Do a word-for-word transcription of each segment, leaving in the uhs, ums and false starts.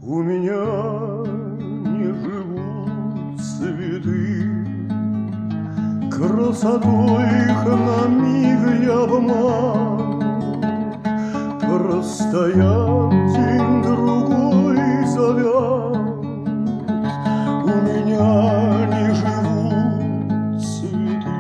У меня не живут цветы, красотой их на миг я обманут. Простоят день-другой, завянут. У меня не живут цветы,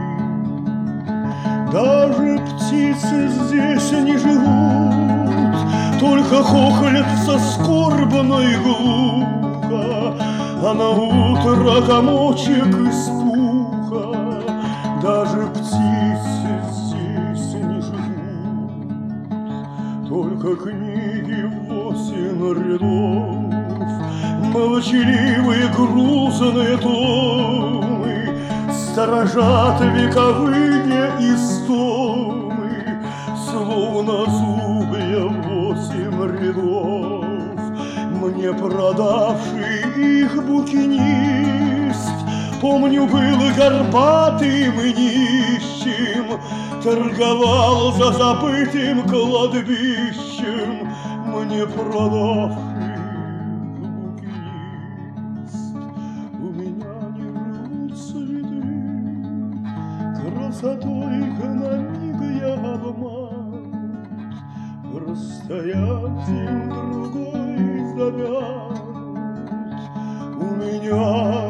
даже птицы здесь не живут, только хохлятся скорбно и глухо, а на утро комочек из пуха. Даже птицы здесь не живут, только книги восемь рядов, молчаливые грузные томы сторожат вековые истомы, словно зубья восемь рядов. Мне продавший их букинист, помню, был горбатым и нищим, торговал за забытым кладбищем. Мне продавший букинист, у меня не живут цветы, красотой на миг я обманут. Простоят день-другой, завянут. У меня